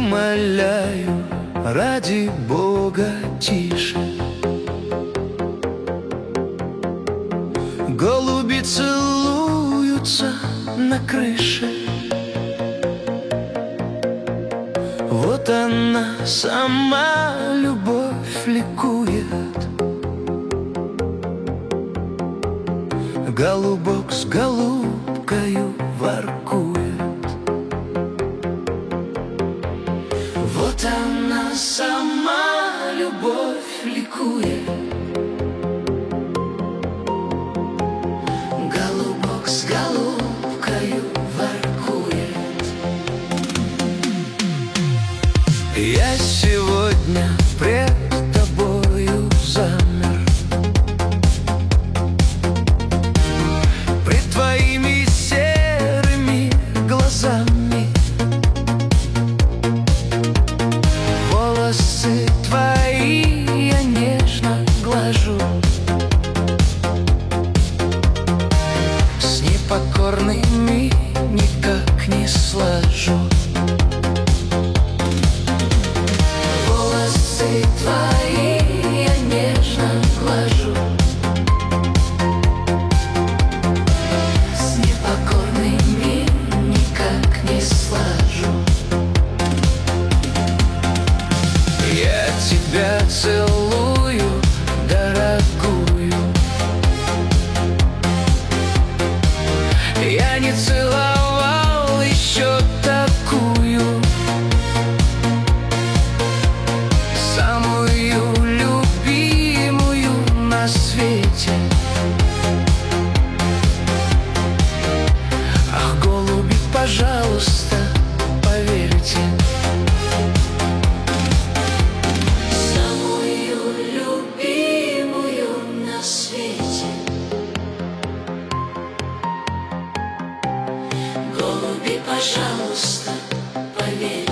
умоляю, ради Бога, тише. Голуби целуются на крыше. Вот она сама, любовь, ликует. Голубок с голубкою воркует. Вот она сама, любовь, ликует. Голубок с голубкою воркует. Я сегодня пред тобою замер, пред твоими серыми глазами. Волосы твои я нежно глажу, с непокорными никак не слажу. Волосы твои я нежно глажу, с непокорными никак не слажу. Я тебя целую, дорогую. Я не целовал еще такую, самую любимую на свете. Ах, голуби, пожалуйста, поверьте. Самую любимую на свете. Голуби, пожалуйста, поверьте.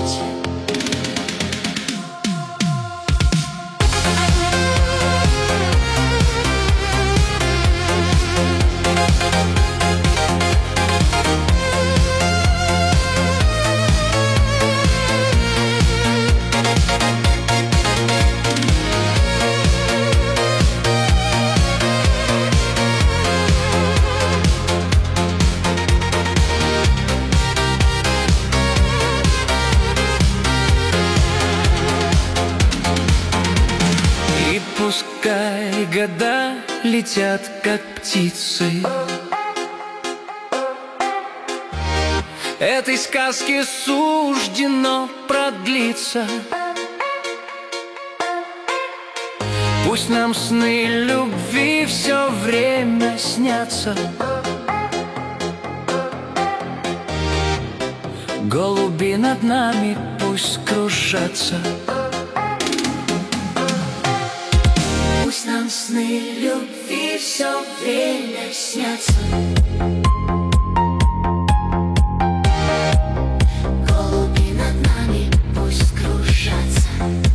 И пускай года летят, как птицы, этой сказке суждено продлиться. Пусть нам сны любви все время снятся. Голуби над нами пусть кружатся. Пусть нам сны любви все время снятся. Голуби над нами пусть кружатся.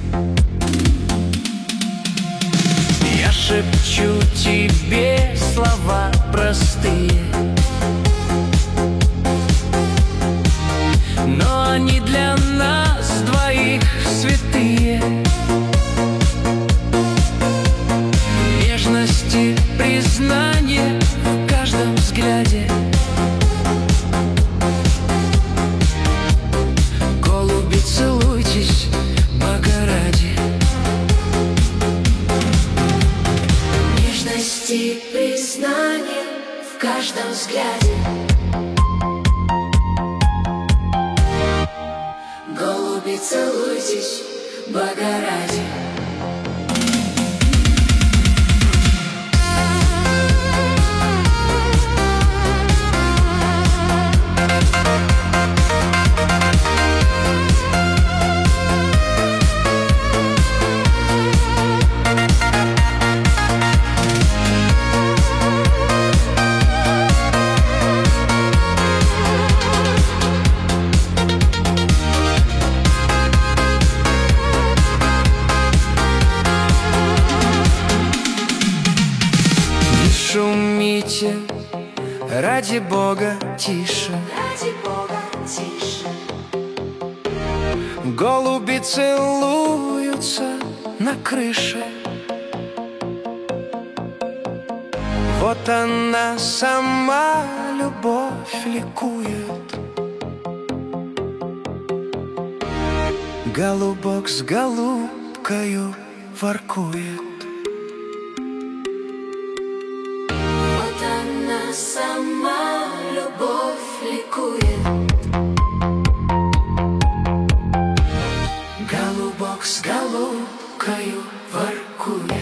Я шепчу тебе слова простые, но они для нас двоих святые. Нежности, признание в каждом взгляде. Голуби, целуйтесь, Бога ради. Нежности, признание в каждом взгляде. Голуби, целуйтесь, Бога ради. Шумите, ради Бога, тише. Ради Бога, тише. Голуби целуются на крыше. Вот она сама, любовь, ликует. Голубок с голубкою воркует. Вот она сама, любовь, ликует. Голубок с голубкою воркует.